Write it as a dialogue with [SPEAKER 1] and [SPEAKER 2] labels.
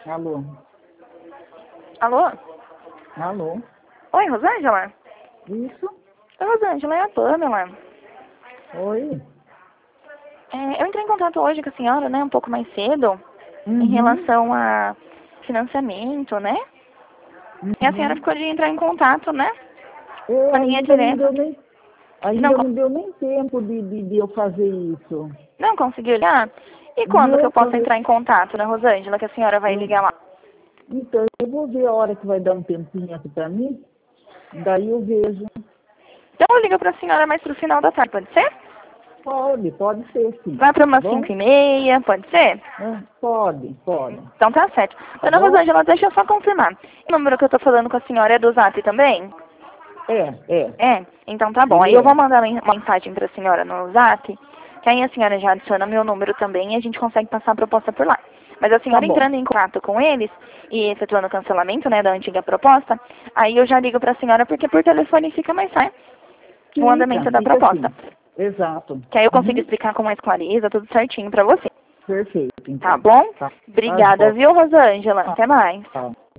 [SPEAKER 1] Alô?
[SPEAKER 2] Alô?
[SPEAKER 1] Alô?
[SPEAKER 2] Oi, Rosângela?
[SPEAKER 1] Isso?
[SPEAKER 2] Oi, Rosângela, é a Pamela.
[SPEAKER 1] Oi?
[SPEAKER 2] Eu entrei em contato hoje com a senhora, né, um pouco mais cedo, em
[SPEAKER 1] Uhum.
[SPEAKER 2] relação a financiamento, né? E a senhora
[SPEAKER 1] Uhum.
[SPEAKER 2] ficou de entrar em contato, né?
[SPEAKER 1] Eu
[SPEAKER 2] Com a linha
[SPEAKER 1] ainda não
[SPEAKER 2] direta.
[SPEAKER 1] deu nem,
[SPEAKER 2] Não,
[SPEAKER 1] ainda não deu nem tempo de eu fazer isso.
[SPEAKER 2] não conseguiu ligar? E quando que eu
[SPEAKER 1] Não,
[SPEAKER 2] posso
[SPEAKER 1] quando
[SPEAKER 2] entrar em contato, né, Rosângela, que a senhora vai ligar lá?
[SPEAKER 1] então, eu vou ver a hora que vai dar um tempinho aqui para mim, daí eu vejo.
[SPEAKER 2] Então eu ligo pra senhora mais pro final da tarde, pode ser?
[SPEAKER 1] Pode ser sim,
[SPEAKER 2] Vai para
[SPEAKER 1] tá
[SPEAKER 2] umas
[SPEAKER 1] bom?
[SPEAKER 2] 5h30, pode ser?
[SPEAKER 1] Pode,
[SPEAKER 2] Então tá certo.
[SPEAKER 1] tá
[SPEAKER 2] Dona
[SPEAKER 1] bom?
[SPEAKER 2] Rosângela, deixa eu só confirmar. O número que eu tô falando com a senhora é do Zap também?
[SPEAKER 1] É,
[SPEAKER 2] É? Então tá bom. Aí
[SPEAKER 1] ele
[SPEAKER 2] eu vou
[SPEAKER 1] é.
[SPEAKER 2] mandar uma mensagem pra senhora no Zap, que aí a senhora já adiciona meu número também e a gente consegue passar a proposta por lá. Mas a
[SPEAKER 1] Tá
[SPEAKER 2] senhora
[SPEAKER 1] bom,
[SPEAKER 2] entrando em contato com eles e efetuando o cancelamento, né, da antiga proposta, aí eu já ligo pra senhora porque por telefone fica mais fácil o andamento da
[SPEAKER 1] fica
[SPEAKER 2] proposta.
[SPEAKER 1] assim. Exato.
[SPEAKER 2] Que aí eu consigo
[SPEAKER 1] Uhum.
[SPEAKER 2] explicar com mais clareza, tudo certinho pra você.
[SPEAKER 1] Perfeito,
[SPEAKER 2] Tá
[SPEAKER 1] então.
[SPEAKER 2] bom?
[SPEAKER 1] Tá
[SPEAKER 2] Obrigada,
[SPEAKER 1] jóia.
[SPEAKER 2] viu, Rosângela? Até mais.
[SPEAKER 1] Tá.